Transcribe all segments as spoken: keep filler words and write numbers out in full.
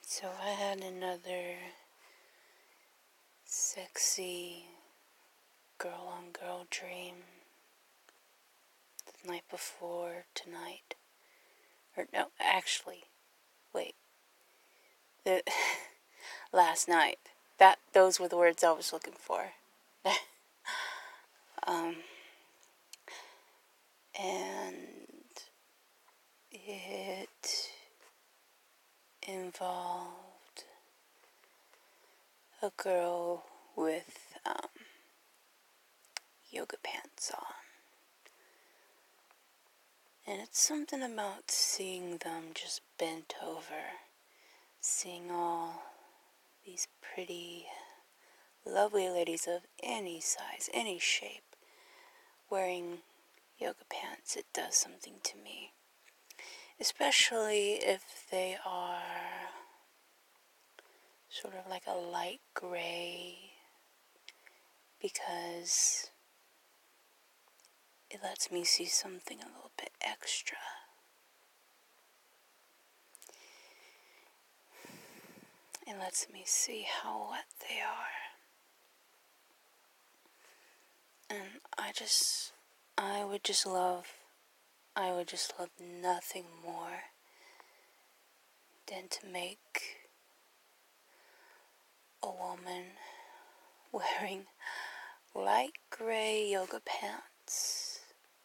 So I had another sexy girl-on-girl dream the night before tonight. Or no, actually, wait. The last night. That those were the words I was looking for. um, and it involved a girl with um, yoga pants on. And it's something about seeing them just bent over, seeing all these pretty, lovely ladies of any size, any shape, wearing yoga pants. It does something to me. Especially if they are sort of like a light gray, because it lets me see something a little bit extra. It lets me see how wet they are. And I just, I would just love, I would just love nothing more than to make a woman wearing light gray yoga pants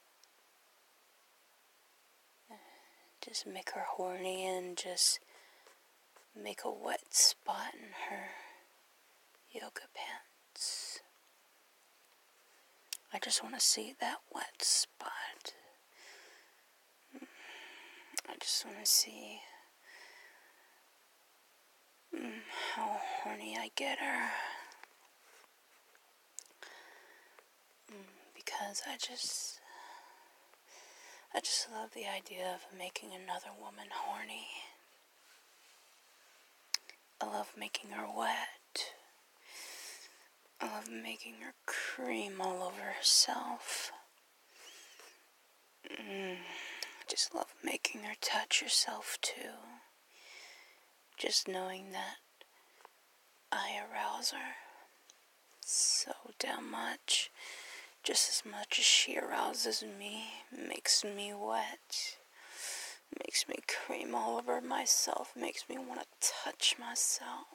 just make her horny and just make a wet spot in her yoga pants. I just want to see that wet spot. I just want to see mm, how horny I get her. Mm, because I just, I just love the idea of making another woman horny. I love making her wet. I love making her cream all over herself. Mm, I just love making her touch herself too. Just knowing that I arouse her so damn much, just as much as she arouses me, makes me wet, makes me cream all over myself, makes me want to touch myself.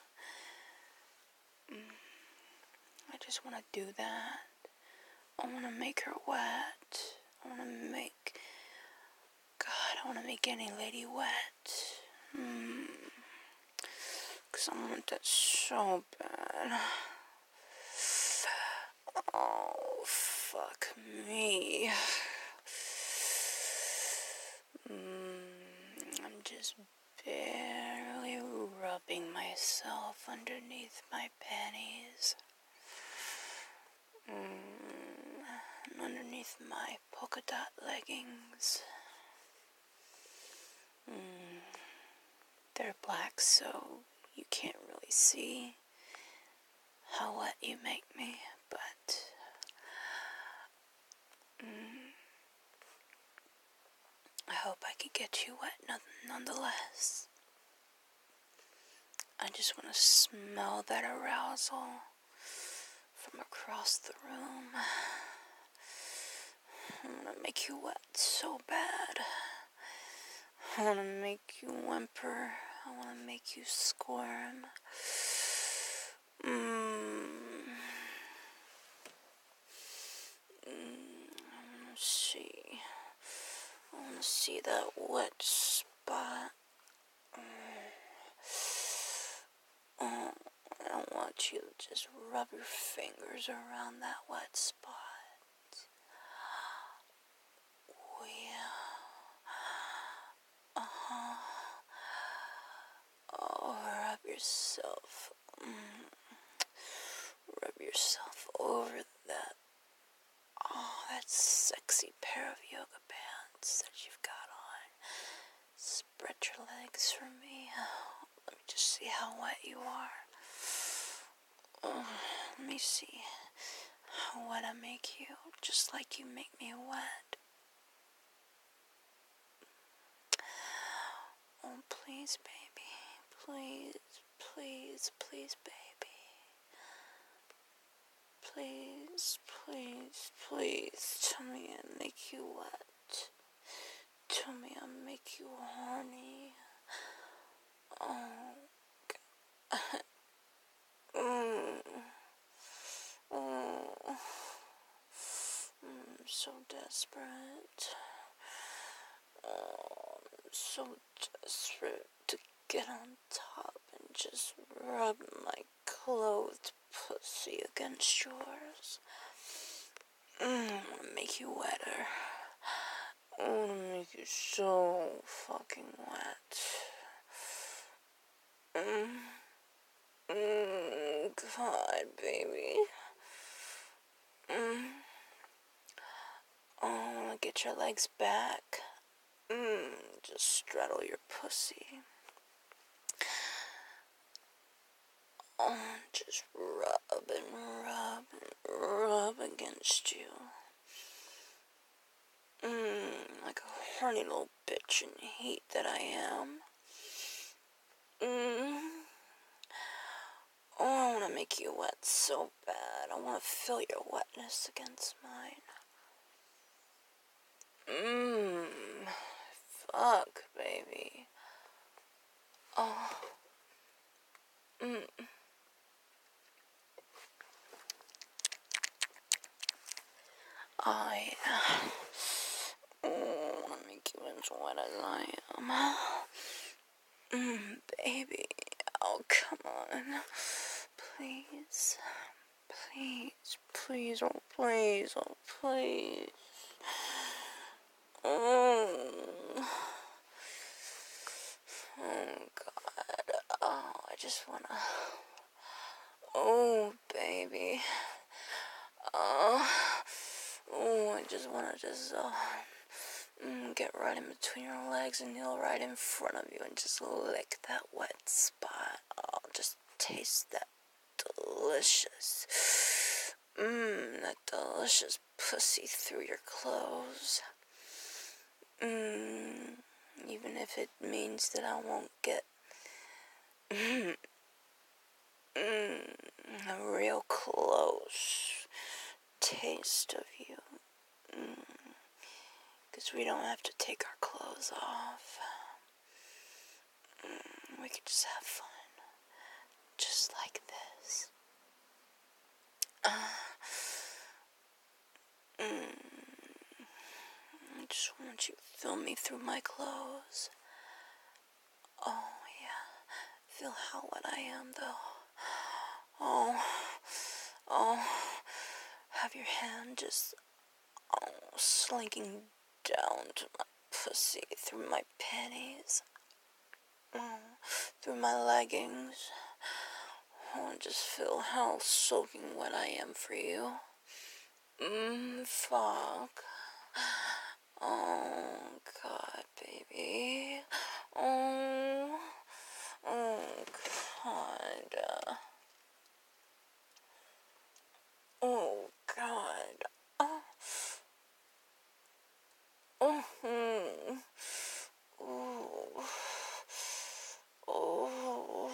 Mm. I just want to do that. I want to make her wet. I want to make, God, I want to make any lady wet. Mm. Because I want that so bad. Oh, fuck me. Mm, I'm just barely rubbing myself underneath my panties. Mm, and underneath my polka dot leggings. Mm, they're black, so you can't really see how wet you make me, but mm, I hope I can get you wet nonetheless. I just want to smell that arousal from across the room. I want to make you wet so bad. I want to make you whimper. I want to make you squirm. Mm. Mm. I want to see. I want to see that wet spot. Mm. Oh, I want you to just rub your fingers around that wet spot. Oh, yeah. Uh-huh. Oh, rub yourself. Mm. Rub yourself over that. Oh, that sexy pair of yoga pants that you've got on. Spread your legs for me. Let me just see how wet you are. Oh, let me see how wet I make you, just like you make me wet. Oh, please, baby, please, please, please, baby. Please, please, please, tell me I make you wet. Tell me I make you horny. Oh, God. mm. Oh. I'm so desperate. Oh, I'm so desperate to get on top and just rub my clothed pussy against yours. Mm, I wanna make you wetter. I wanna make you so fucking wet. Mm. Mm, God, baby. Mm. Oh, I wanna get your legs back. Mm, just straddle your pussy. Oh, just rub and rub and rub against you. Mmm, like a horny little bitch in heat that I am. Mmm. Oh, I want to make you wet so bad. I want to feel your wetness against mine. Mmm. Fuck, baby. Oh. Mmm. I uh, oh, want to make you as wet as I am. Mmm, baby. Oh, come on. Please. Please, please, oh, please, oh, please. Oh, oh God. Oh, I just wanna. Oh, baby. Oh, oh, I just wanna just uh, mm, get right in between your legs and kneel right in front of you and just lick that wet spot. Oh, just taste that delicious. Mmm, that delicious pussy through your clothes. Mmm, even if it means that I won't get mm, mm, a real close taste of you. Because mm, we don't have to take our clothes off. Mm, we could just have fun. Just like this. Uh, mm, I just want you to feel me through my clothes. Oh, yeah. Feel how wet I am, though. Oh, oh. Have your hand just, oh, slinking down to my pussy through my panties. Oh, through my leggings. Oh, just feel how soaking wet I am for you. Mmm, fuck. Oh, God, baby. Oh, oh, God. Oh, God. Oh, oh, hmm. Oh, oh,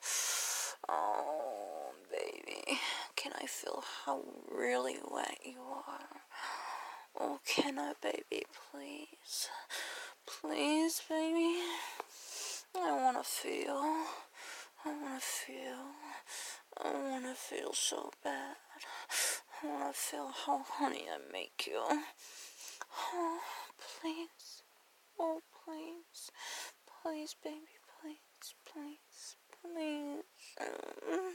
oh, baby. Can I feel how really wet you are? Oh, can I, baby, please? Please, baby. I want to feel. I want to feel. I want to feel so bad. I want to feel how honey I make you. Oh, please. Oh, please. Please, baby, please, please, please. Oh,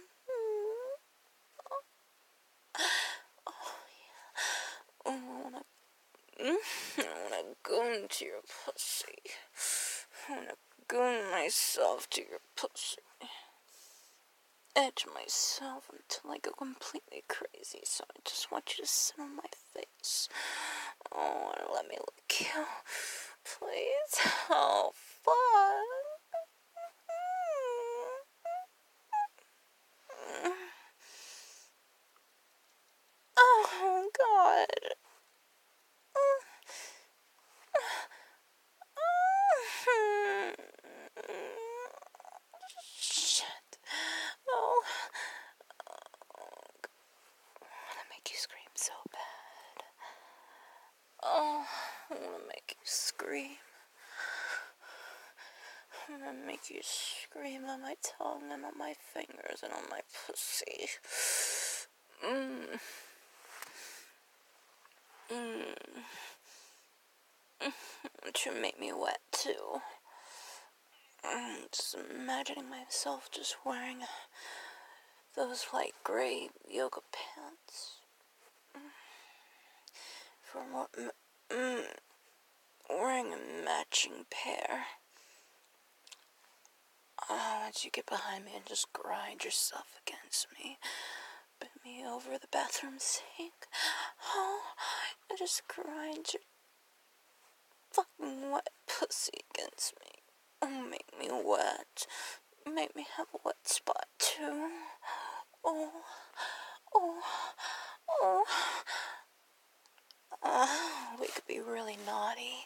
yeah. Oh, I wanna, I wanna go into your pussy. I wanna go myself to your pussy. Edge myself until I go completely crazy, so I just want you to sit on my face. Oh, and let me lick you. Please. Oh, fuck. Oh, God. scream. I'm gonna make you scream on my tongue and on my fingers and on my pussy. Mmm. Mmm. But you make me wet too. I'm just imagining myself just wearing those light gray yoga pants. For more, mm, wearing a matching pair. Oh, once you get behind me and just grind yourself against me, bend me over the bathroom sink. Oh, and just grind your fucking wet pussy against me. Oh, make me wet. Make me have a wet spot too. Oh, oh, oh. Uh, we could be really naughty.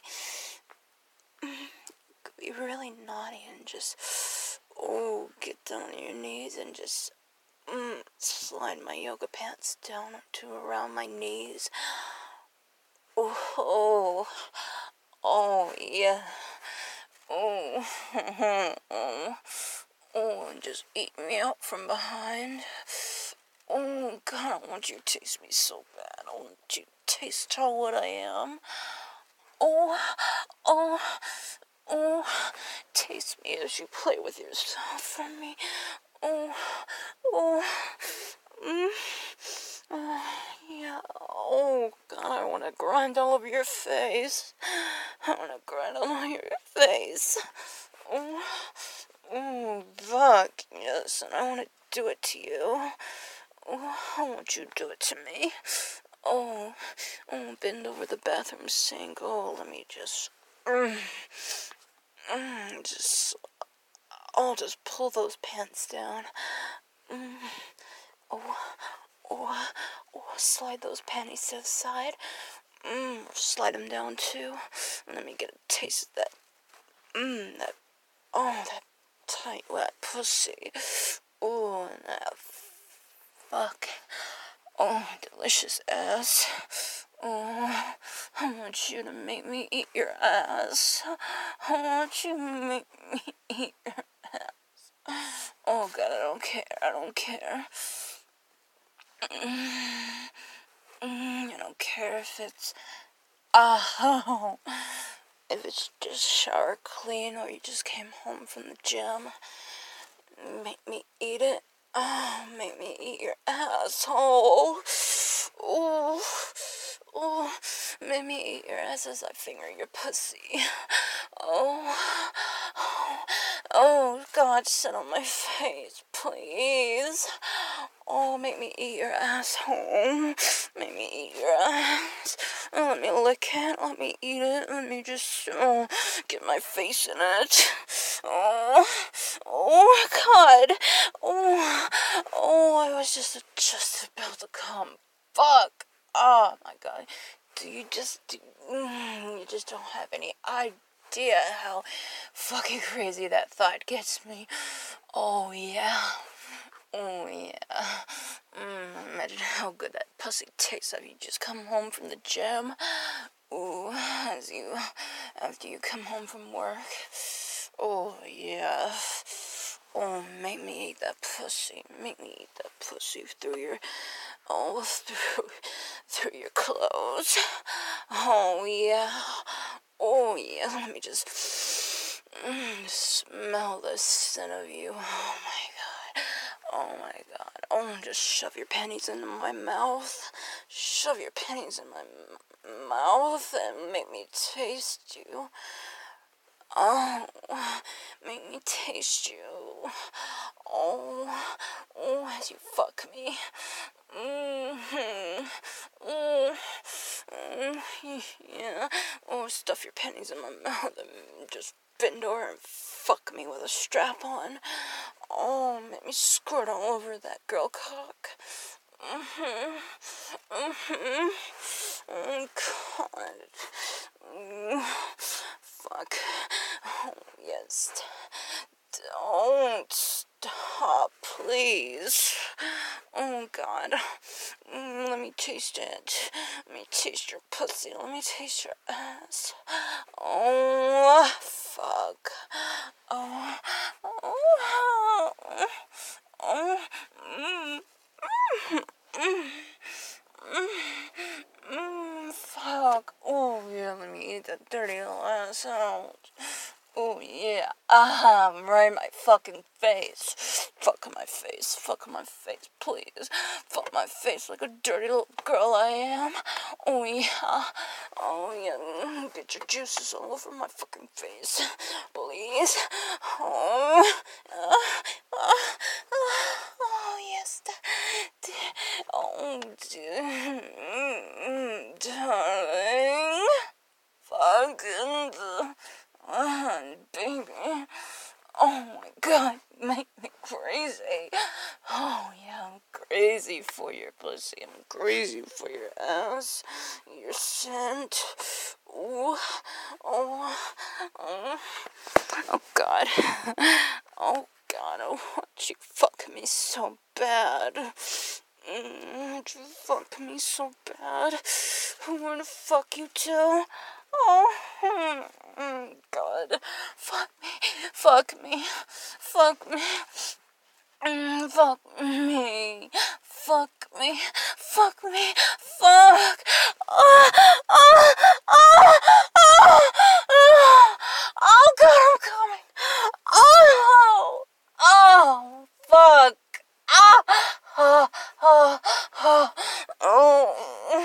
Could be really naughty and just, oh, get down on your knees and just mm, slide my yoga pants down to around my knees. Oh, oh, oh, yeah. Oh, oh, oh, and just eat me up from behind. Oh, God, I want you to taste me so bad. I want you to taste how what I am. Oh, oh, oh, taste me as you play with yourself from me. Oh, oh, mm, oh, yeah. Oh, God, I want to grind all over your face. I want to grind all over your face. Oh, oh, fuck, yes, and I want to do it to you. Oh, I want you to do it to me. Oh, oh, bend over the bathroom sink. Oh, let me just, mm, mm, just, I'll just pull those pants down. Mm, oh, oh, oh, slide those panties to the side. Mm, slide them down too. Let me get a taste of that. Mmm, that, oh, that tight, wet pussy. Oh, and that fuck. Oh, delicious ass. Oh, I want you to make me eat your ass. I want you to make me eat your ass. Oh, God, I don't care. I don't care. Mm, mm, I don't care if it's, oh, if it's just shower clean or you just came home from the gym. Make me eat it. Oh, make me eat your asshole. Oh, oh, make me eat your ass as I finger your pussy. Oh, oh, oh, God, sit on my face, please. Oh, make me eat your asshole. Make me eat your ass. Oh, let me lick it. Let me eat it. Let me just oh, get my face in it. Oh, oh, God. Oh, oh, I was just just about to come. Fuck. Oh, my God. Do you just, do, mm, you just don't have any idea how fucking crazy that thought gets me. Oh, yeah. Oh, yeah. Mm, imagine how good that pussy tastes after you just come home from the gym. Ooh, as you, after you come home from work. Oh, yeah. Oh, make me eat that pussy. Make me eat that pussy through your, oh, through, through your clothes. Oh, yeah. Oh, yeah. Let me just mm, smell the scent of you. Oh, my God. Oh, my God. Oh, just shove your panties into my mouth. Shove your panties in my m- mouth and make me taste you. Oh, make me taste you. Oh, oh, as you fuck me. Mm-hmm. Mm-hmm. Yeah. Oh, stuff your panties in my mouth and just bend over and fuck me with a strap on. Oh, make me squirt all over that girl cock. Mm-hmm. Mm-hmm. Oh, God. Mm. Fuck. Oh, yes. Don't stop, please. Oh, God. Mm, let me taste it. Let me taste your pussy. Let me taste your ass. ass out. Oh yeah, ah, right in my fucking face. Fuck my face, fuck my face, please. Fuck my face like a dirty little girl I am. Oh yeah, oh yeah, get your juices all over my fucking face, please. Oh, uh, uh, uh, oh yes, that, oh, darling. Fucking uh, baby. Oh my god, you make me crazy. Oh yeah, I'm crazy for your pussy. I'm crazy for your ass. Your scent. Ooh. Oh. Oh. Oh god. Oh god, I want you fuck me so bad. Mm, you fuck me so bad. I wanna fuck you too. Oh, mm, God. Fuck me. Fuck me. Fuck me. Mm, fuck me. Fuck me. Fuck me. Fuck. Oh, oh, oh, oh, oh. Oh, God, I'm coming. Oh, oh, fuck. Ah, ah, ah, ah, oh.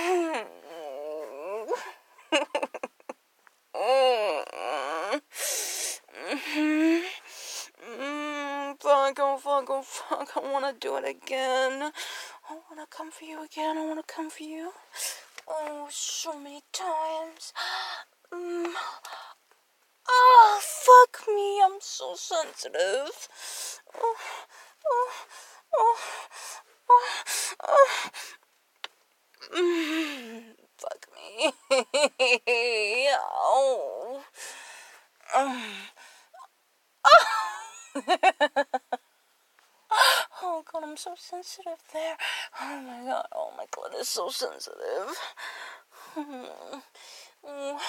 Mm-hmm. Mm, fuck, oh fuck, oh fuck, I wanna do it again. I wanna come for you again, I wanna come for you. Oh, so many times. Mm. Oh, fuck me, I'm so sensitive. Oh, oh, oh, oh, oh. Mm, fuck me. Oh. Um. Oh god, I'm so sensitive there. Oh my god, oh my god, it's so sensitive. Mm. Oh,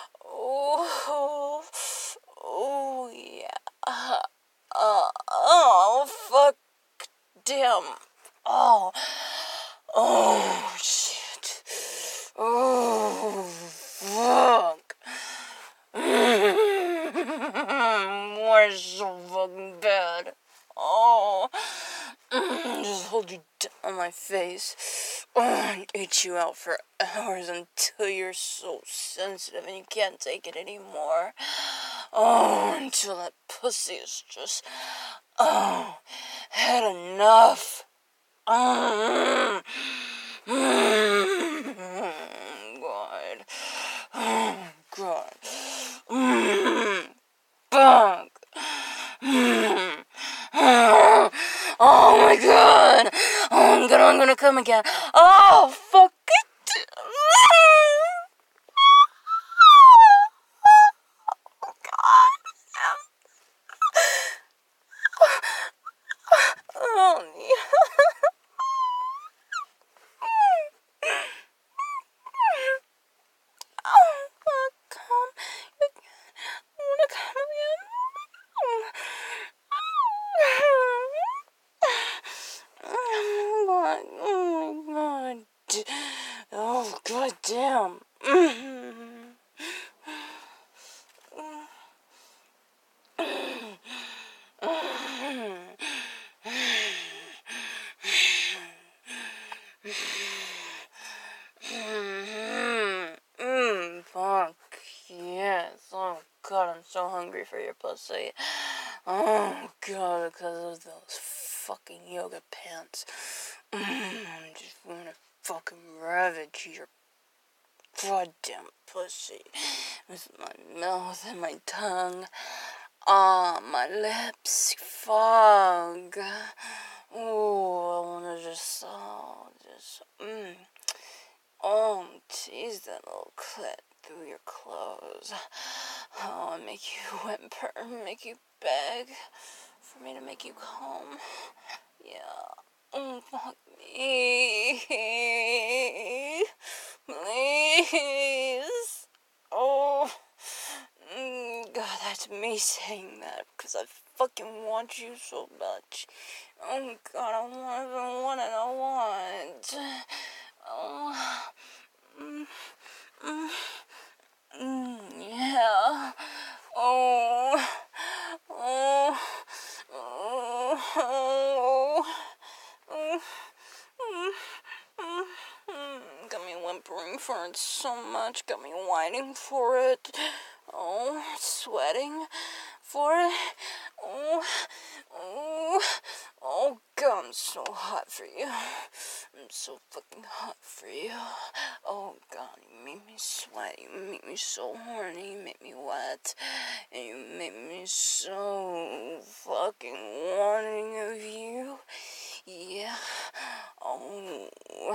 oh, oh yeah. Uh, uh, oh, fuck. Damn. Oh, oh, shit. Oh, fuck. More so fucking bad. Oh, just hold you down on my face. Oh, and itch you out for hours until you're so sensitive and you can't take it anymore. Oh, until that pussy is just, oh, had enough. Oh, God. Oh, God. Fuck. Oh my god! Oh, I'm gonna, I'm gonna come again. Oh, fuck it! Oh god! Oh, oh, come again. I wanna come again. Oh my god! Oh my god! Oh god damn! Mmm, fuck, yes. Oh god, I'm so hungry for your pussy. Oh god, because of those fucking yoga pants. Mm, I just wanna fucking ravage your goddamn pussy with my mouth and my tongue. Ah, my lips. Fuck. Oh, I wanna just, oh, just, mmm. Oh, tease that little clit through your clothes. Oh, and make you whimper, make you beg for me to make you come. Yeah. Oh, fuck me. Please. Oh. God, that's me saying that because I fucking want you so much. Oh, God, I want, I want, and I want. Oh. Mm, mm, mm, Yeah. Oh. Oh. Oh. Oh. Oh. Got me whimpering for it so much. Got me whining for it. Oh, sweating for it. Oh, oh, oh, God, I'm so hot for you. I'm so fucking hot for you. Oh, God, you make me sweat. You make me so horny. You make me wet. And you make me so fucking wanting of you. Yeah. Oh.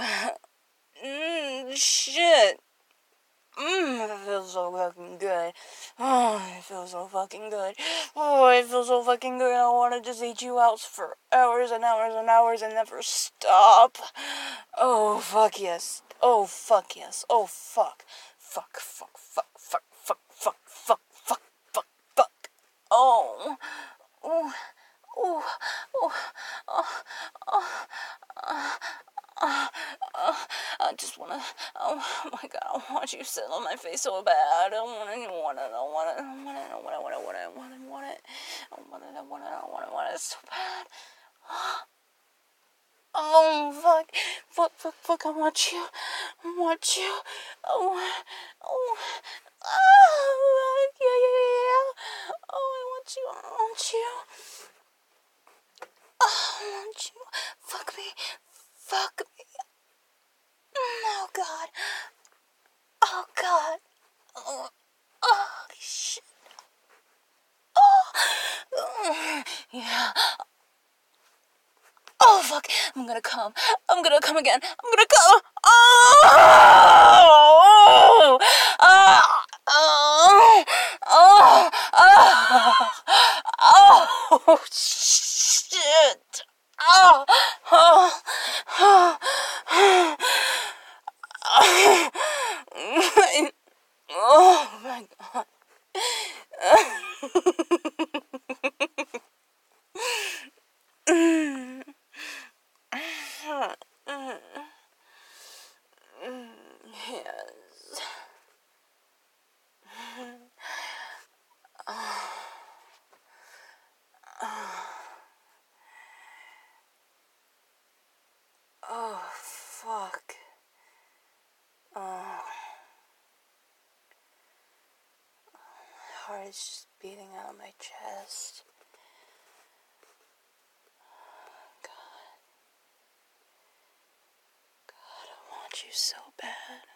Mmm, shit. Mmm, it feels so fucking good. Oh, it feels so fucking good. Oh, it feels so fucking good. I want to just eat you out for hours and hours and hours and never stop. Oh, fuck yes. Oh, fuck yes. Oh, fuck. Fuck, fuck, fuck, fuck, fuck, fuck, fuck, fuck, fuck, fuck. Oh. Oh. Oh. Oh. Oh. Oh. Oh. Uh, uh, I just wanna, oh my God, I want you to sit on my face so bad. I don't want it, I don't want it, I don't want it, I don't want it, I don't want it, I want it, I want it, I want it, I want it, I want it, I want it, I want it, I want it so bad. Oh, fuck, fuck, fuck, fuck, I want you, I want you, oh, oh, oh, yeah, yeah, yeah, yeah, oh, I want you, I want you, oh, I want you, fuck me, fuck me. Oh, God. Oh, God. Oh, oh shit. Oh. Oh, yeah. Oh, fuck. I'm gonna come. I'm gonna come again. I'm gonna come. Oh. Oh. Oh. Oh. Oh. Oh. Oh. Shit. Oh. Oh. Oh. Oh my God. Yes. Oh, fuck. Oh. Heart is just beating out of my chest. God. God, I want you so bad.